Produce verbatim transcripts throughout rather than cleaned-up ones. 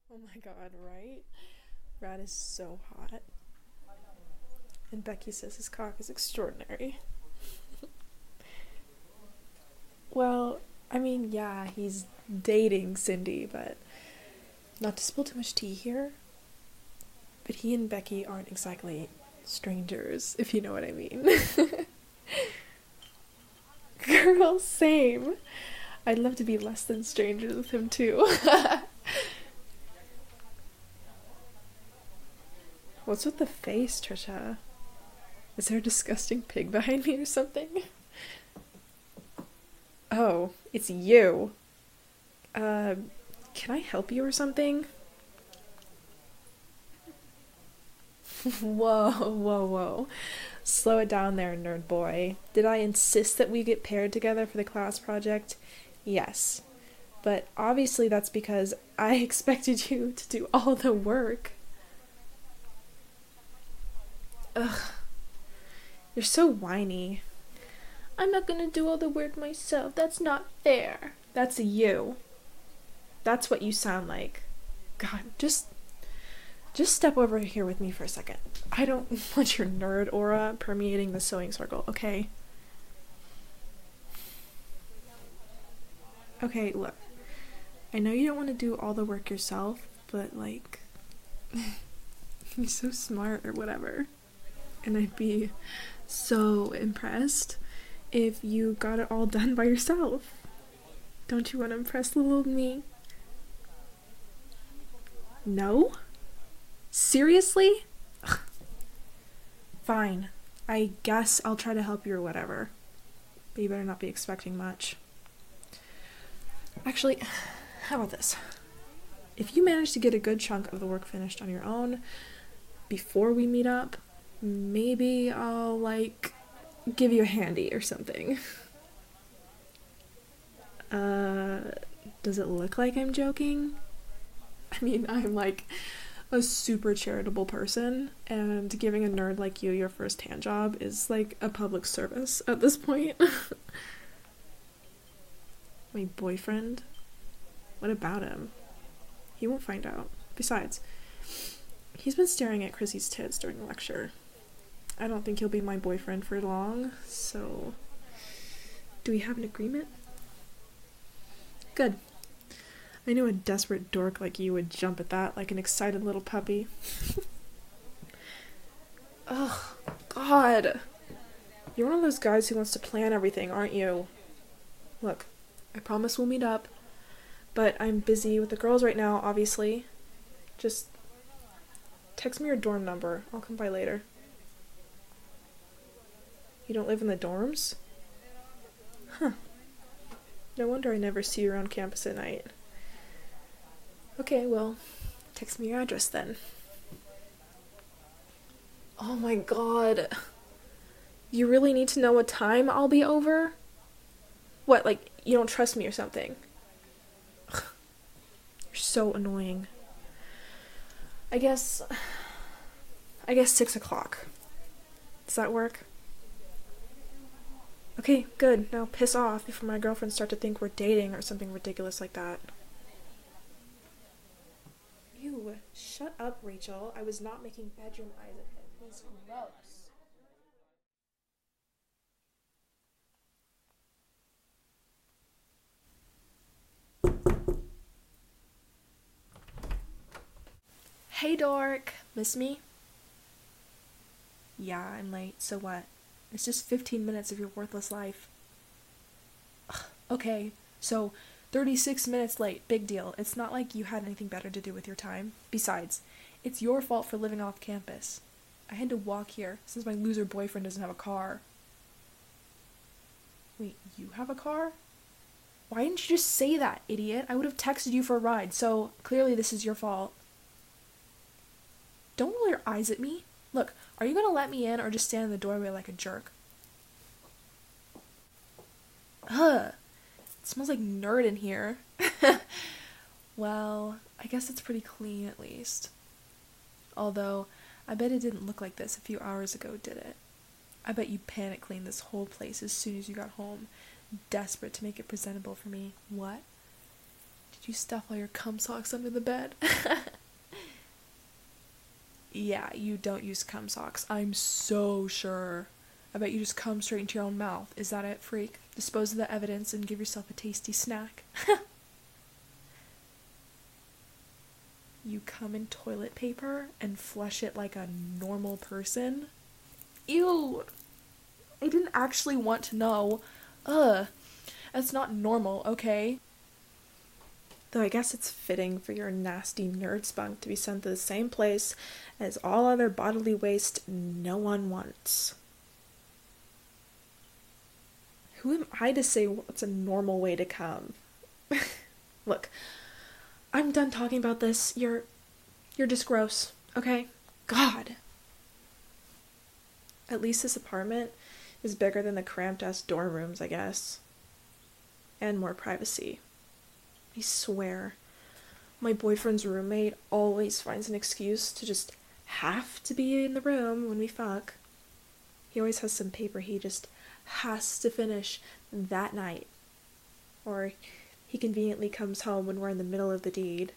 Oh my god, right? Brad is so hot. And Becky says his cock is extraordinary. Well, I mean, yeah, he's dating Cindy, but not to spill too much tea here, but he and Becky aren't exactly strangers, if you know what I mean. Girl, same. I'd love to be less than strangers with him, too. What's with the face, Trisha? Is there a disgusting pig behind me or something? Oh, it's you. Uh, can I help you or something? Whoa, whoa, whoa. Slow it down there, nerd boy. Did I insist that we get paired together for the class project? Yes. But obviously that's because I expected you to do all the work. Ugh. You're so whiny. I'm not gonna do all the work myself. That's not fair. That's you. That's what you sound like. God, just just step over here with me for a second. I don't want your nerd aura permeating the sewing circle, okay? Okay, look. I know you don't want to do all the work yourself, but like you're so smart or whatever. And I'd be so impressed if you got it all done by yourself. Don't you want to impress little old me? No? Seriously? Ugh. Fine. I guess I'll try to help you or whatever. But you better not be expecting much. Actually, how about this? If you manage to get a good chunk of the work finished on your own before we meet up, maybe I'll, like, give you a handy or something. Uh, does it look like I'm joking? I mean, I'm, like, a super charitable person, and giving a nerd like you your first hand job is, like, a public service at this point. My boyfriend? What about him? He won't find out. Besides, he's been staring at Chrissy's tits during lecture. I don't think he'll be my boyfriend for long, so... Do we have an agreement? Good. I knew a desperate dork like you would jump at that like an excited little puppy. Ugh, God. You're one of those guys who wants to plan everything, aren't you? Look, I promise we'll meet up, but I'm busy with the girls right now, obviously. Just text me your dorm number. I'll come by later. You don't live in the dorms? Huh. No wonder I never see you around campus at night. Okay, well, text me your address then. Oh my god. You really need to know what time I'll be over? What, like, you don't trust me or something? Ugh. You're so annoying. I guess... I guess six o'clock. Does that work? Okay, good. Now piss off before my girlfriends start to think we're dating or something ridiculous like that. Ew, shut up, Rachel. I was not making bedroom eyes at him. He's gross. Hey, dork. Miss me? Yeah, I'm late. So what? It's just fifteen minutes of your worthless life. Ugh, okay, so thirty-six minutes late. Big deal. It's not like you had anything better to do with your time. Besides, it's your fault for living off campus. I had to walk here since my loser boyfriend doesn't have a car. Wait, you have a car? Why didn't you just say that, idiot? I would have texted you for a ride, so clearly this is your fault. Don't roll your eyes at me. Look, are you gonna let me in or just stand in the doorway like a jerk? Ugh. It smells like nerd in here. Well, I guess it's pretty clean at least. Although, I bet it didn't look like this a few hours ago, did it? I bet you panic cleaned this whole place as soon as you got home, desperate to make it presentable for me. What? Did you stuff all your cum socks under the bed? Yeah, you don't use cum socks. I'm so sure. I bet you just cum straight into your own mouth. Is that it, freak? Dispose of the evidence and give yourself a tasty snack. You cum in toilet paper and flush it like a normal person? Ew! I didn't actually want to know. Ugh. That's not normal, okay? Though I guess it's fitting for your nasty nerd spunk to be sent to the same place as all other bodily waste no one wants. Who am I to say what's a normal way to come? Look, I'm done talking about this. You're, you're just gross, okay? God. At least this apartment is bigger than the cramped-ass dorm rooms, I guess. And more privacy. I swear, my boyfriend's roommate always finds an excuse to just have to be in the room when we fuck. He always has some paper he just has to finish that night. Or he conveniently comes home when we're in the middle of the deed.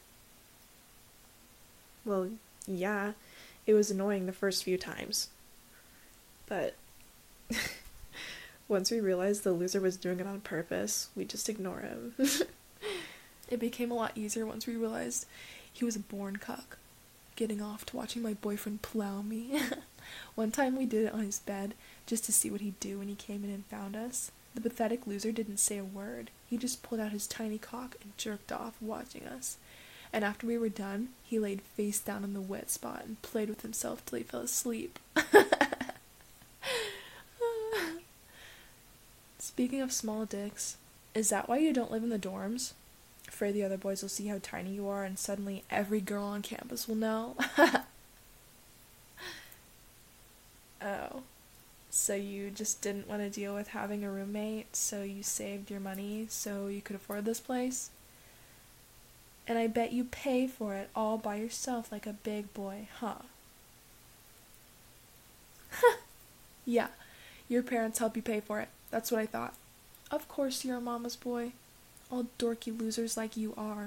Well, yeah, it was annoying the first few times. But once we realized the loser was doing it on purpose, we just ignore him. It became a lot easier once we realized he was a born cuck, getting off to watching my boyfriend plow me. One time we did it on his bed, just to see what he'd do when he came in and found us. The pathetic loser didn't say a word. He just pulled out his tiny cock and jerked off watching us. And after we were done, he laid face down in the wet spot and played with himself till he fell asleep. Speaking of small dicks, is that why you don't live in the dorms? Afraid the other boys will see how tiny you are and suddenly every girl on campus will know? Oh. So you just didn't want to deal with having a roommate, so you saved your money so you could afford this place? And I bet you pay for it all by yourself like a big boy, huh? Yeah, your parents help you pay for it. That's what I thought. Of course you're a mama's boy. All dorky losers like you are.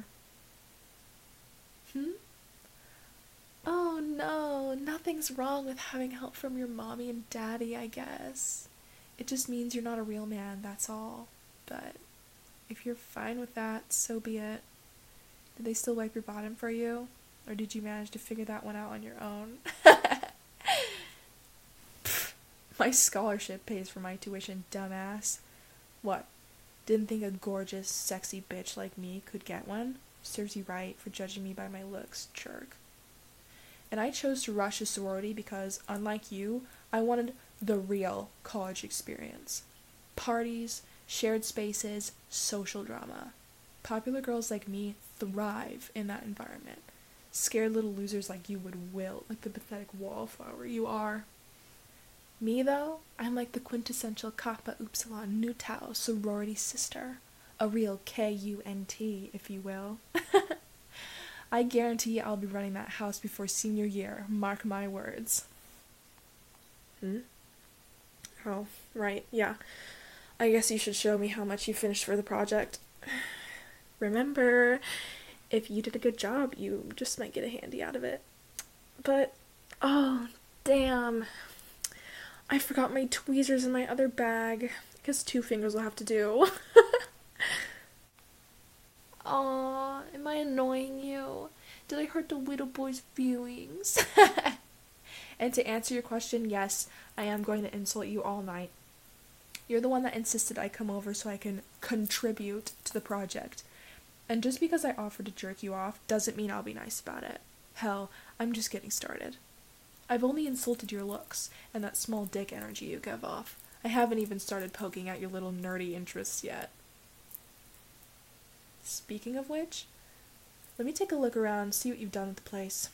Hmm? Oh no, nothing's wrong with having help from your mommy and daddy, I guess. It just means you're not a real man, that's all. But if you're fine with that, so be it. Did they still wipe your bottom for you? Or did you manage to figure that one out on your own? Pfft, my scholarship pays for my tuition, dumbass. What? Didn't think a gorgeous, sexy bitch like me could get one? Serves you right for judging me by my looks, jerk. And I chose to rush a sorority because, unlike you, I wanted the real college experience. Parties, shared spaces, social drama. Popular girls like me thrive in that environment. Scared little losers like you would wilt like the pathetic wallflower you are. Me, though, I'm like the quintessential Kappa Upsilon Nu Tau sorority sister. A real K U N T, if you will. I guarantee I'll be running that house before senior year, mark my words. Hmm? Oh, right, yeah. I guess you should show me how much you finished for the project. Remember, if you did a good job, you just might get a handy out of it. But, oh, damn. I forgot my tweezers in my other bag. Guess two fingers will have to do. Aw, am I annoying you? Did I hurt the little boy's feelings? And to answer your question, yes, I am going to insult you all night. You're the one that insisted I come over so I can contribute to the project. And just because I offered to jerk you off doesn't mean I'll be nice about it. Hell, I'm just getting started. I've only insulted your looks and that small dick energy you give off. I haven't even started poking at your little nerdy interests yet. Speaking of which, let me take a look around and see what you've done with the place.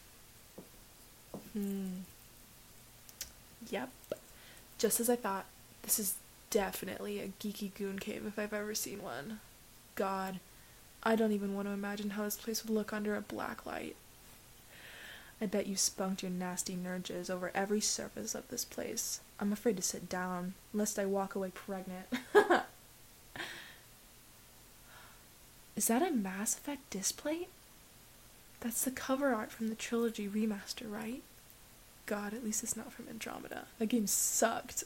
Hmm. Yep. Just as I thought, this is definitely a geeky goon cave if I've ever seen one. God, I don't even want to imagine how this place would look under a black light. I bet you spunked your nasty nurges over every surface of this place. I'm afraid to sit down, lest I walk away pregnant. Is that a Mass Effect display? That's the cover art from the Trilogy remaster, right? God, at least it's not from Andromeda. That game sucked.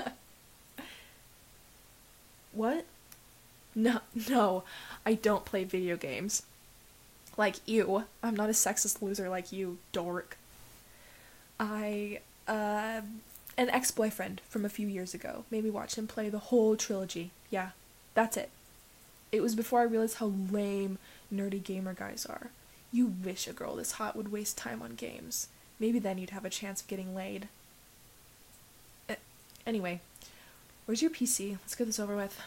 What? No, no, I don't play video games. Like you. I'm not a sexist loser like you, dork. I, uh, an ex-boyfriend from a few years ago made me watch him play the whole trilogy. Yeah, that's it. It was before I realized how lame nerdy gamer guys are. You wish a girl this hot would waste time on games. Maybe then you'd have a chance of getting laid. Uh, anyway, where's your P C? Let's get this over with.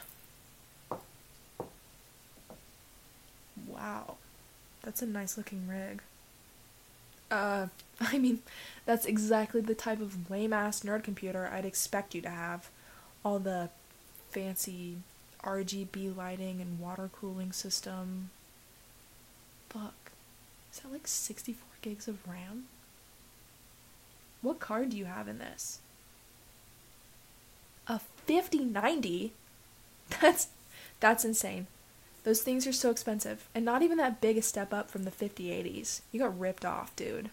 Wow, that's a nice looking rig. Uh, I mean, that's exactly the type of lame-ass nerd computer I'd expect you to have. All the fancy R G B lighting and water cooling system. Fuck. Is that like sixty-four gigs of RAM? What card do you have in this? A fifty ninety? That's, that's insane. Those things are so expensive, and not even that big a step up from the fifty eighties. You got ripped off, dude.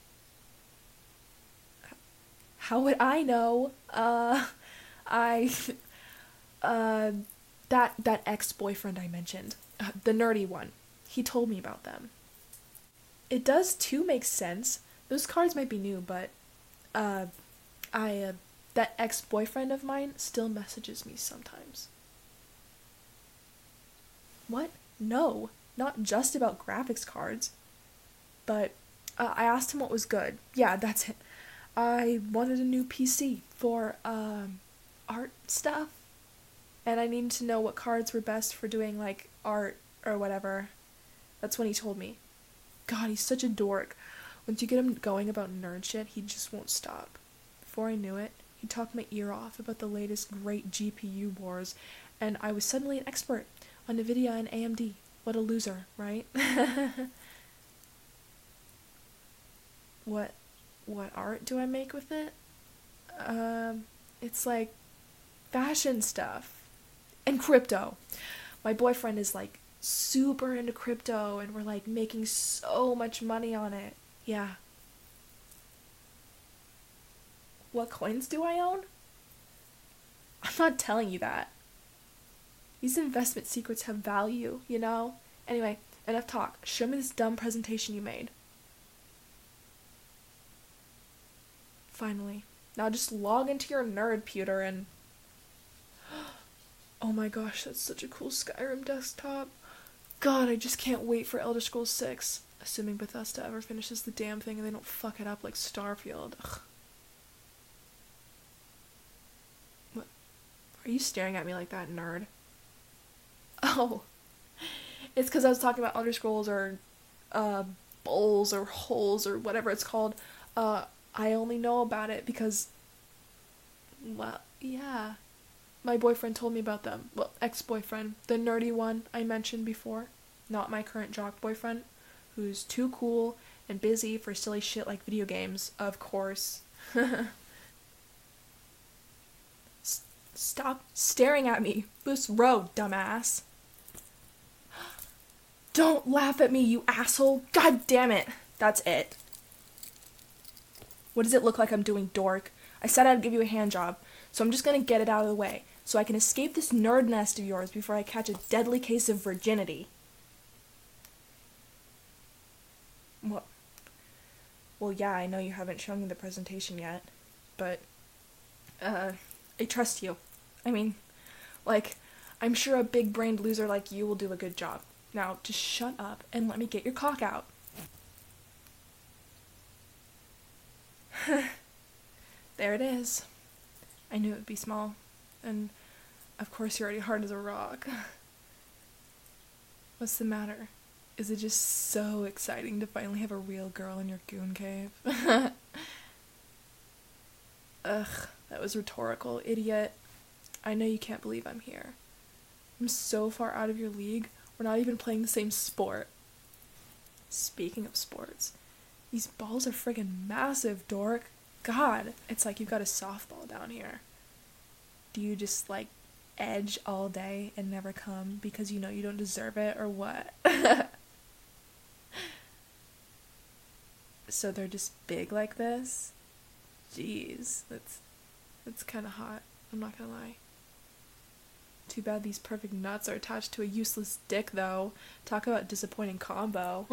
How would I know? Uh, I, uh, that, that ex-boyfriend I mentioned, uh, the nerdy one, he told me about them. It does too make sense. Those cards might be new, but, uh, I, uh, that ex-boyfriend of mine still messages me sometimes. What? No, not just about graphics cards. But, uh, I asked him what was good. Yeah, that's it. I wanted a new P C for, um, art stuff. And I needed to know what cards were best for doing, like, art or whatever. That's when he told me. God, he's such a dork. Once you get him going about nerd shit, he just won't stop. Before I knew it, he talked my ear off about the latest great G P U wars, and I was suddenly an expert on NVIDIA and A M D. What a loser, right? What, what art do I make with it? Um, it's like fashion stuff. And crypto. My boyfriend is like super into crypto, and we're like making so much money on it. Yeah. What coins do I own? I'm not telling you that. These investment secrets have value, you know? Anyway, enough talk. Show me this dumb presentation you made. Finally. Now just log into your nerd pewter and... Oh my gosh, that's such a cool Skyrim desktop. God, I just can't wait for Elder Scrolls six. Assuming Bethesda ever finishes the damn thing and they don't fuck it up like Starfield. Ugh. What? Are you staring at me like that, nerd? Oh. It's because I was talking about Elder Scrolls or, uh, bowls or holes or whatever it's called. Uh, I only know about it because, well, yeah. My boyfriend told me about them. Well, ex-boyfriend. The nerdy one I mentioned before. Not my current jock boyfriend. Who's too cool and busy for silly shit like video games, of course. S- stop staring at me. This road, dumbass. Don't laugh at me, you asshole. God damn it. That's it. What does it look like I'm doing, dork? I said I'd give you a hand job, so I'm just gonna get it out of the way, so I can escape this nerd nest of yours before I catch a deadly case of virginity. What? Well, yeah, I know you haven't shown me the presentation yet, but, uh, I trust you. I mean, like, I'm sure a big-brained loser like you will do a good job. Now, just shut up and let me get your cock out. There it is. I knew it would be small. And, of course, you're already hard as a rock. What's the matter? Is it just so exciting to finally have a real girl in your goon cave? Ugh, that was rhetorical, idiot. I know you can't believe I'm here. I'm so far out of your league, we're not even playing the same sport. Speaking of sports, these balls are friggin' massive, dork. God, it's like you've got a softball down here. Do you just, like, edge all day and never come because you know you don't deserve it, or what? So they're just big like this? Jeez, that's that's kind of hot, I'm not gonna lie. Too bad these perfect nuts are attached to a useless dick, though. Talk about disappointing combo.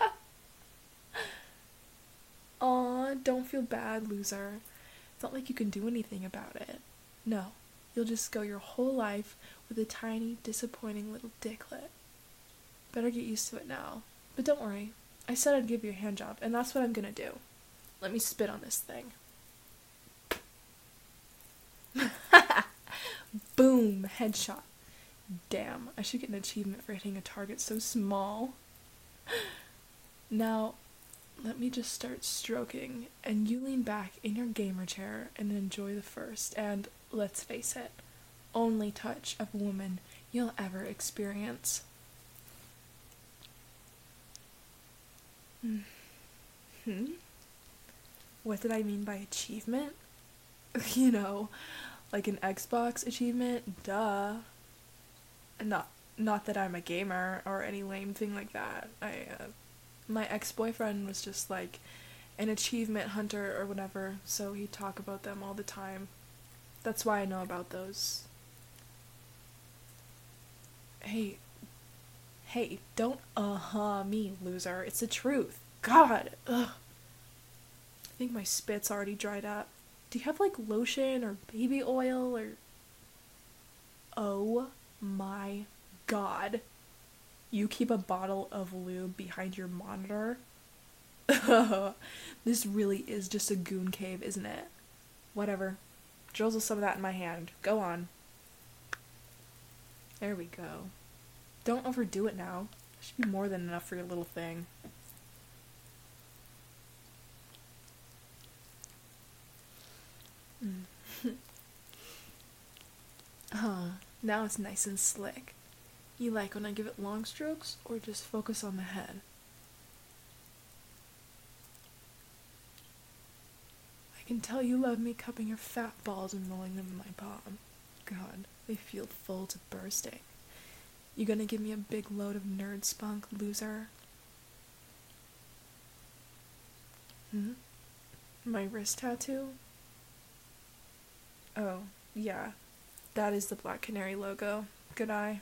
Aw, don't feel bad, loser. It's not like you can do anything about it. No, you'll just go your whole life with a tiny, disappointing little dicklet. Better get used to it now. But don't worry, I said I'd give you a hand job, and that's what I'm gonna do. Let me spit on this thing. Boom! Headshot. Damn, I should get an achievement for hitting a target so small. Now, let me just start stroking, and you lean back in your gamer chair and enjoy the first, and, let's face it, only touch of a woman you'll ever experience. Hmm? What did I mean by achievement? You know, like an Xbox achievement, duh. Not, not that I'm a gamer or any lame thing like that. I, uh, my ex-boyfriend was just like an achievement hunter or whatever, so he'd talk about them all the time. That's why I know about those. Hey, hey, don't uh-huh me, loser. It's the truth. God, ugh. I think my spit's already dried up. Do you have, like, lotion or baby oil or... Oh my god. You keep a bottle of lube behind your monitor? This really is just a goon cave, isn't it? Whatever. Drizzle some of that in my hand. Go on. There we go. Don't overdo it now. It should be more than enough for your little thing. Mm. Huh. Now it's nice and slick. You like when I give it long strokes, or just focus on the head? I can tell you love me cupping your fat balls and rolling them in my palm. God, they feel full to bursting. You gonna give me a big load of nerd spunk, loser? Hmm? My wrist tattoo? Oh, yeah. That is the Black Canary logo. Good eye.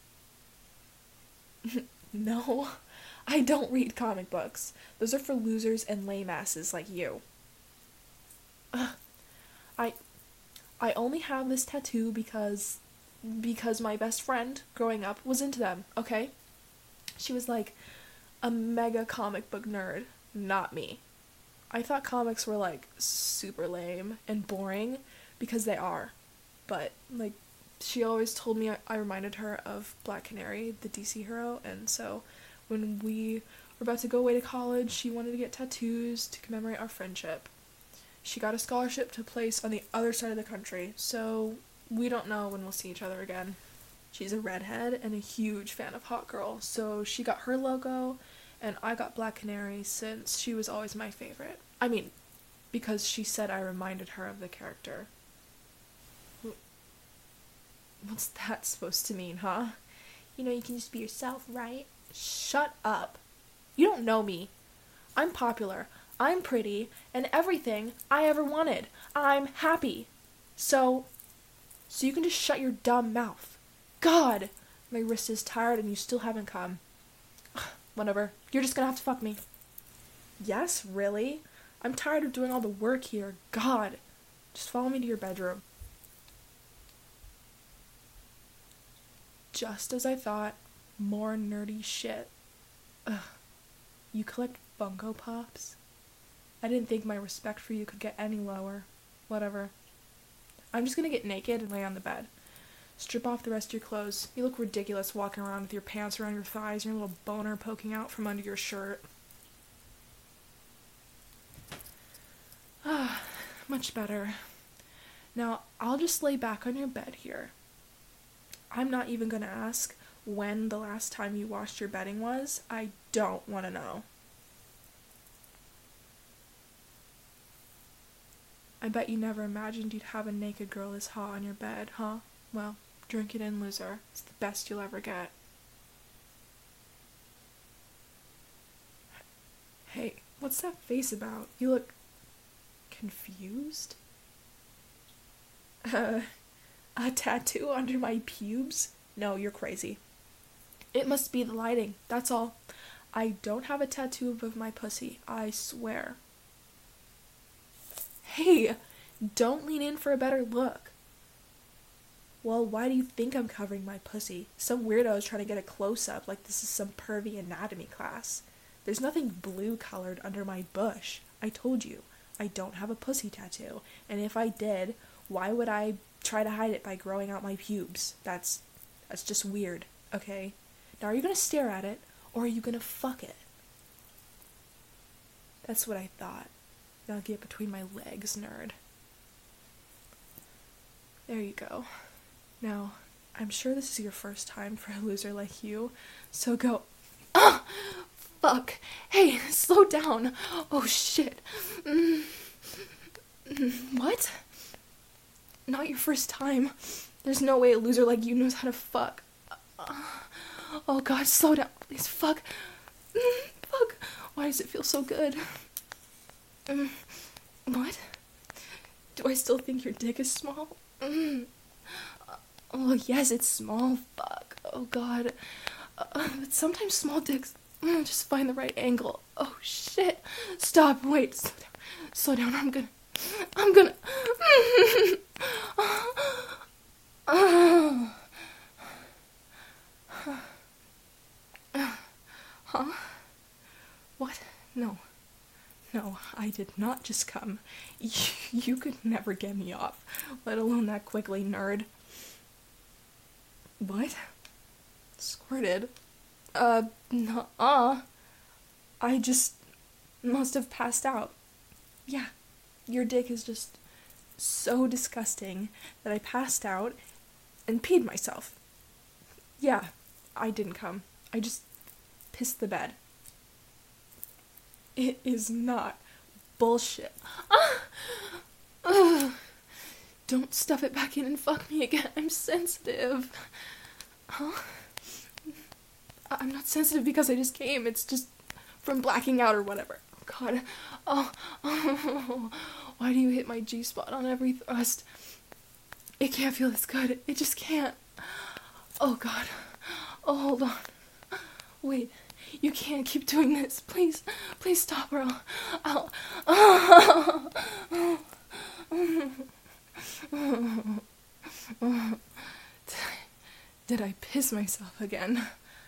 No, I don't read comic books. Those are for losers and lame asses like you. Ugh. I I only have this tattoo because because my best friend growing up was into them, okay? She was like a mega comic book nerd, not me. I thought comics were like super lame and boring because they are. But like she always told me I, I reminded her of Black Canary, the D C hero, and so when we were about to go away to college, she wanted to get tattoos to commemorate our friendship. She got a scholarship to a place on the other side of the country, so we don't know when we'll see each other again. She's a redhead and a huge fan of Hot Girl, so she got her logo, and I got Black Canary since she was always my favorite. I mean, because she said I reminded her of the character. What's that supposed to mean, huh? You know, you can just be yourself, right? Shut up. You don't know me. I'm popular, I'm pretty, and everything I ever wanted. I'm happy. So, so you can just shut your dumb mouth. God, my wrist is tired and you still haven't come. Whatever, you're just gonna have to fuck me. Yes, really? I'm tired of doing all the work here. God, just follow me to your bedroom. Just as I thought, more nerdy shit. Ugh. You collect Funko Pops? I didn't think my respect for you could get any lower. Whatever. I'm just gonna get naked and lay on the bed. Strip off the rest of your clothes. You look ridiculous walking around with your pants around your thighs and your little boner poking out from under your shirt. Ah, much better. Now, I'll just lay back on your bed here. I'm not even gonna ask when the last time you washed your bedding was. I don't want to know. I bet you never imagined you'd have a naked girl this hot on your bed, huh? Well, Drink it in, loser. It's the best you'll ever get. Hey, what's that face about? You look confused? Uh, a tattoo under my pubes? No, you're crazy. It must be the lighting, that's all. I don't have a tattoo above my pussy, I swear. Hey, don't lean in for a better look. Well, why do you think I'm covering my pussy? Some weirdo is trying to get a close-up like this is some pervy anatomy class. There's nothing blue-colored under my bush. I told you, I don't have a pussy tattoo, and if I did, why would I try to hide it by growing out my pubes? That's, that's just weird, okay? Now, are you gonna stare at it, or are you gonna fuck it? That's what I thought. Now get between my legs, nerd. There you go. Now, I'm sure this is your first time for a loser like you, so go. Ah! Fuck! Hey, slow down! Oh shit! Mm. What? Not your first time. There's no way a loser like you knows how to fuck. Uh, oh god, slow down, please. Fuck. Mm, fuck. Why does it feel so good? Mm. What? Do I still think your dick is small? Mm. Oh, yes, it's small. Fuck. Oh, God. Uh, but sometimes small dicks mm, just find the right angle. Oh, shit. Stop. Wait. Slow down. Slow down. I'm gonna... I'm gonna... Huh? What? No. No, I did not just come. You, you could never get me off, let alone that quickly, nerd. What? Squirted? Uh, nuh-uh. I just must have passed out. Yeah, your dick is just so disgusting that I passed out and peed myself. Yeah, I didn't come. I just pissed the bed. It is not bullshit. Ah! Ugh. Don't stuff it back in and fuck me again. I'm sensitive. Huh? I'm not sensitive because I just came. It's just from blacking out or whatever. Oh, God. Oh, oh. Why do you hit my G-spot on every thrust? It can't feel this good. It just can't. Oh, God. Oh, hold on. Wait. You can't keep doing this. Please, please stop or I'll... I'll did, I, did I piss myself again?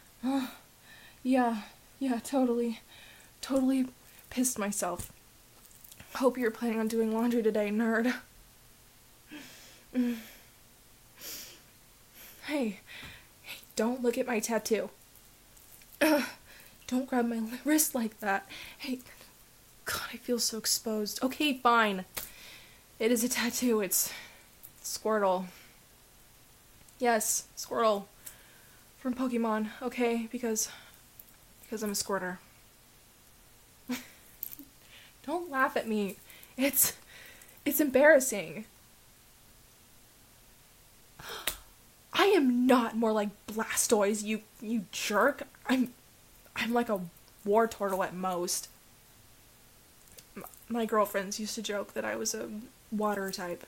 Yeah, yeah, totally. Totally pissed myself. Hope you're planning on doing laundry today, nerd. Hey, hey, don't look at my tattoo. Ugh. Don't grab my wrist like that. Hey, God, I feel so exposed. Okay, fine. It is a tattoo. It's Squirtle. Yes, Squirtle. From Pokemon, okay? Because, because I'm a squirter. Don't laugh at me. It's, it's embarrassing. I am not more like Blastoise, you, you jerk. I'm... I'm like a war turtle at most. M- my girlfriends used to joke that I was a water type.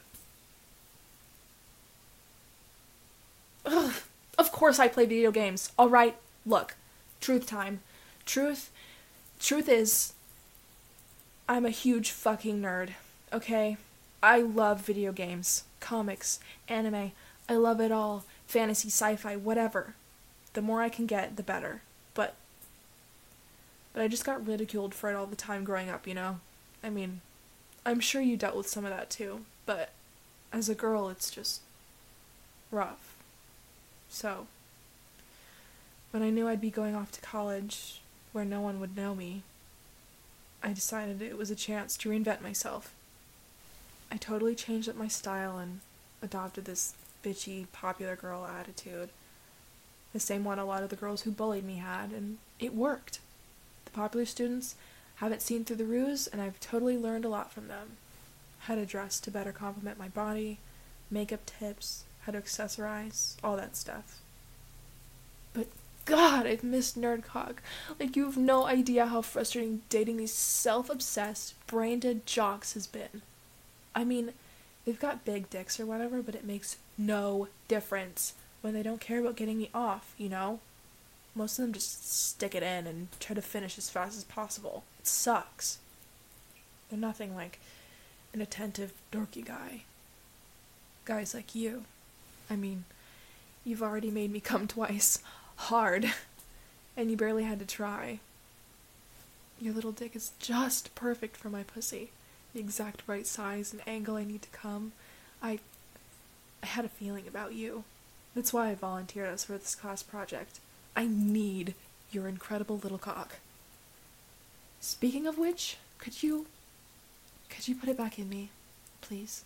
Ugh. Of course I play video games. Alright, look. Truth time. Truth, truth is, I'm a huge fucking nerd, okay? I love video games, comics, anime. I love it all. Fantasy, sci-fi, whatever. The more I can get, the better. But But I just got ridiculed for it all the time growing up, you know? I mean, I'm sure you dealt with some of that too, but as a girl, it's just rough. So, when I knew I'd be going off to college, where no one would know me, I decided it was a chance to reinvent myself. I totally changed up my style and adopted this bitchy, popular girl attitude. The same one a lot of the girls who bullied me had, and it worked. Popular students haven't seen through the ruse, and I've totally learned a lot from them. How to dress to better complement my body, makeup tips, how to accessorize, all that stuff. But God, I've missed nerdcock. Like, you have no idea how frustrating dating these self-obsessed, brain-dead jocks has been. I mean, they've got big dicks or whatever, but it makes no difference when they don't care about getting me off, you know? Most of them just stick it in and try to finish as fast as possible. It sucks. They're nothing like an attentive, dorky guy. Guys like you. I mean, you've already made me come twice. Hard. And you barely had to try. Your little dick is just perfect for my pussy. The exact right size and angle I need to come. I... I had a feeling about you. That's why I volunteered us for this class project. I need your incredible little cock. Speaking of which, could you... Could you put it back in me, please?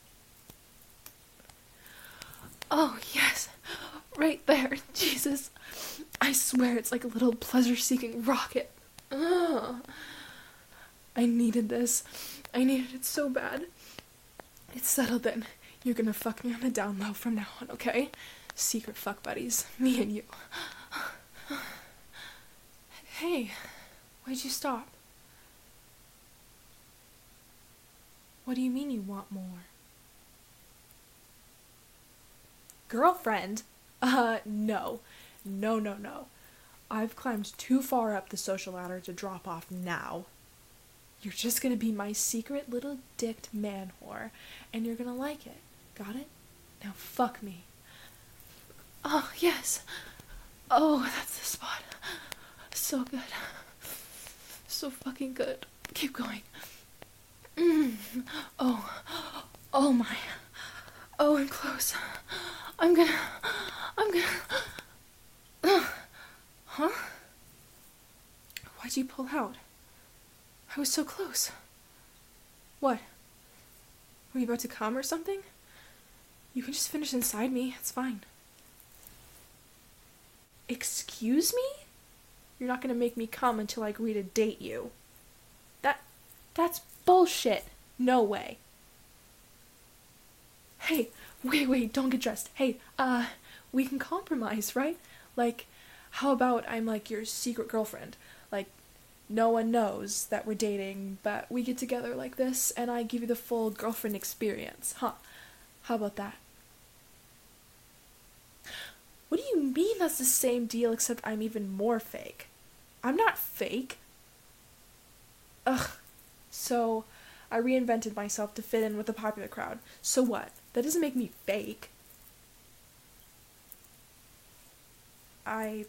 Oh, yes. Right there. Jesus. I swear it's like a little pleasure-seeking rocket. Ugh. I needed this. I needed it so bad. It's settled then. You're gonna fuck me on the down low from now on, okay? Secret fuck buddies. Me and you. Hey, why'd you stop? What do you mean you want more? Girlfriend? Uh, no. No, no, no. I've climbed too far up the social ladder to drop off now. You're just gonna be my secret little dicked man whore, and you're gonna like it. Got it? Now fuck me. Oh, yes. Oh, that's the spot. So good. So fucking good. Keep going. Mm. Oh. Oh my. Oh, I'm close. I'm gonna... I'm gonna... Ugh. Huh? Why'd you pull out? I was so close. What? Were you about to come or something? You can just finish inside me. It's fine. Excuse me? You're not gonna make me come until I agree to date you. That... That's bullshit. No way. Hey, wait, wait, don't get dressed. Hey, uh, we can compromise, right? Like, how about I'm like your secret girlfriend? Like, no one knows that we're dating, but we get together like this, and I give you the full girlfriend experience, huh? How about that? What do you mean that's the same deal, except I'm even more fake? I'm not fake. Ugh. So, I reinvented myself to fit in with the popular crowd. So what? That doesn't make me fake. I...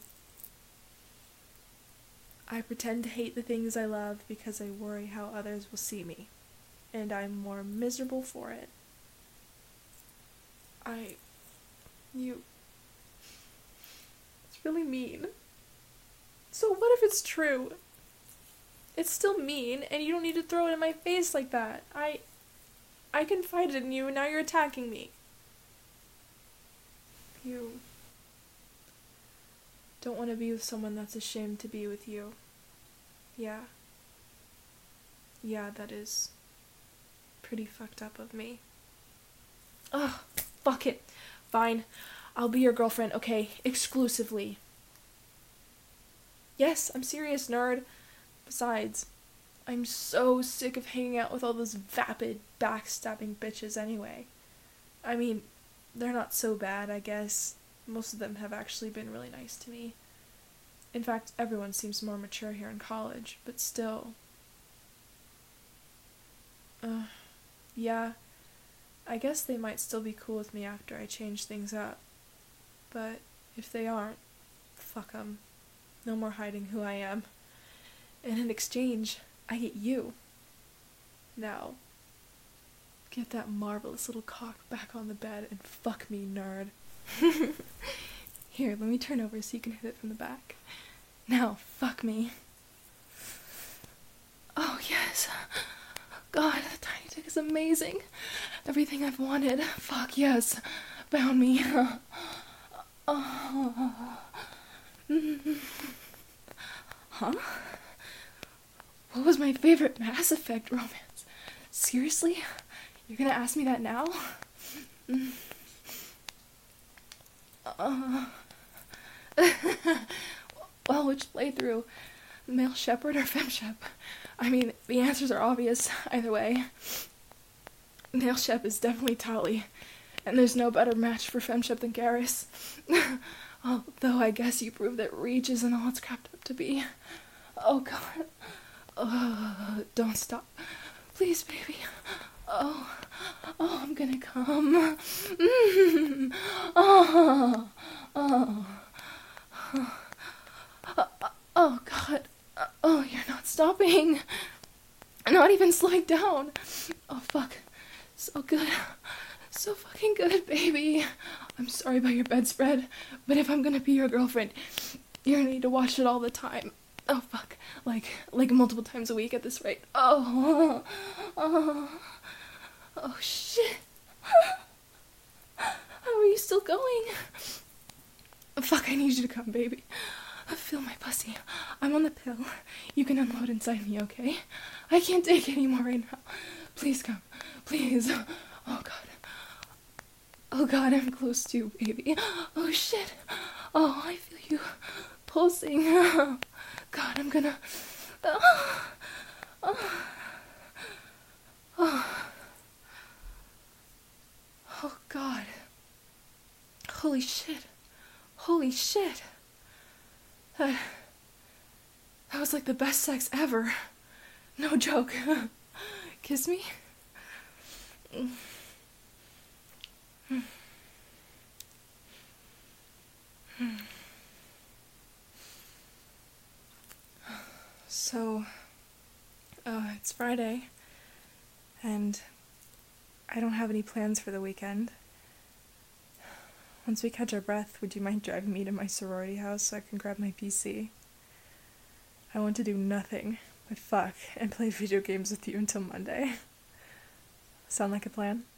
I pretend to hate the things I love because I worry how others will see me. And I'm more miserable for it. I... You... It's really mean. So what if it's true? It's still mean, and you don't need to throw it in my face like that. I... I confided in you, and now you're attacking me. You... don't want to be with someone that's ashamed to be with you. Yeah. Yeah, that is... pretty fucked up of me. Ugh, fuck it. Fine. I'll be your girlfriend, okay? Exclusively. Yes, I'm serious, nerd. Besides, I'm so sick of hanging out with all those vapid, backstabbing bitches anyway. I mean, they're not so bad, I guess. Most of them have actually been really nice to me. In fact, everyone seems more mature here in college, but still. Uh, yeah, I guess they might still be cool with me after I change things up. But if they aren't, fuck 'em. No more hiding who I am. And in exchange, I get you. Now, get that marvelous little cock back on the bed and fuck me, nerd. Here, let me turn over so you can hit it from the back. Now, fuck me. Oh, yes. God, the tiny dick is amazing. Everything I've wanted. Fuck, yes. Found me. Oh. Huh? What was my favorite Mass Effect romance? Seriously? You're gonna ask me that now? Uh, well, which playthrough? Male Shepherd or Fem Shep? I mean, the answers are obvious either way. Male Shep is definitely Tali, and there's no better match for Fem Shep than Garrus. Although I guess you proved that Reach isn't all it's cracked up to be. Oh god. Oh, don't stop. Please, baby. Oh, oh, I'm gonna come. Mm. Oh, oh, oh, oh, oh, god. Oh, you're not stopping. Not even slowing down. Oh, fuck. So good. So fucking good, baby. I'm sorry about your bedspread, but if I'm gonna be your girlfriend, you're gonna need to watch it all the time. Oh, fuck. Like, like multiple times a week at this rate. Oh, oh, oh, shit. How are you still going? Fuck, I need you to come, baby. Feel my pussy. I'm on the pill. You can unload inside me, okay? I can't take any more right now. Please come. Please. Oh, God. Oh, God, I'm close to you, baby. Oh, shit. Oh, I feel you pulsing. God, I'm gonna... Oh, oh, oh. Oh, God. Holy shit. Holy shit. That, that was like the best sex ever. No joke. Kiss me? So, uh, it's Friday, and I don't have any plans for the weekend. Once we catch our breath, would you mind driving me to my sorority house so I can grab my P C? I want to do nothing but fuck and play video games with you until Monday. Sound like a plan?